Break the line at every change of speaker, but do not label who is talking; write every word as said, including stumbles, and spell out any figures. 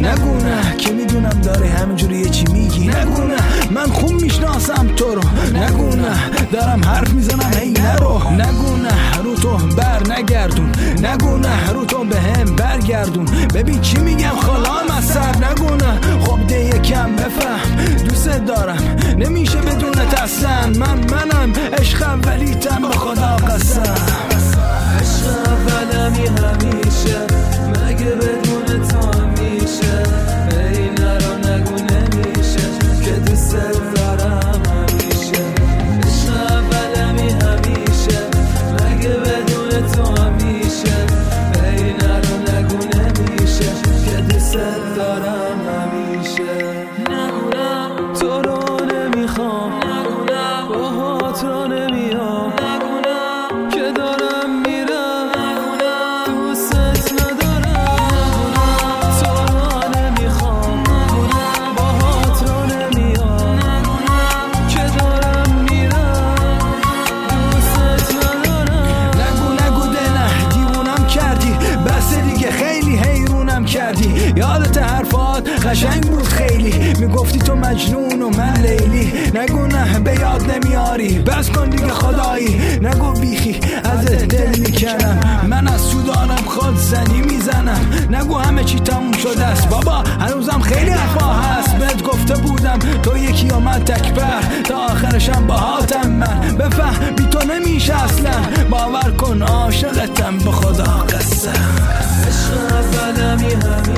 نگو نه که میدونم داره همینجوری یه چی میگی. نگو نه من خوب میشناسم تو رو. نگو نه دارم حرف میزنم هی نرو. نگو نه رو تو بر نگردون. نگو نه رو تو به هم برگردون. ببین چی میگم خالام از سر. نگو نه خب ده یکم بفهم دوست دارم نمیشه بدونت اصلا. من منم عشق اولیتم به خدا قسم.
عشق اولمی همیشه مگه بدون تو میشه. ای نرو نگو نمیشه که دوست دارم همیشه. عشق اولمی همیشه مگه بدون تو میشه. ای نرو نگو نمیشه که دوست دارم همیشه. نگو نه تو رو نمیخوام. نگو نه باهات رو نمیام. نگو نه که دارم میرم. نگو نه دوست ندارم. نگو نه تو رو نمیخوام. نگو نه باهات رو نمیام. نگو نه که دارم میرم دوست ندارم.
نگو نگو ده نه دیوونم کردی بس دیگه خیلی حیرونم کردی. یادت حرفات قشنگ بود خیلی میگفتی تو مجنون و من لیلی. نگو نه به یاد نمیاری بس کن دیگه خدایی. نگو بیخی از دل میکنم من از سودانم خود زنی میزنم. نگو همه چی تموم شده است بابا هنوزم خیلی حرفا هست. بهت گفته بودم تو یکی و من تکبر تا آخرشم باهاتم. من بفهم بی تو نمیشه اصلا. باور کن عاشقتم به خدا قسم.
عشق اولمی همیشه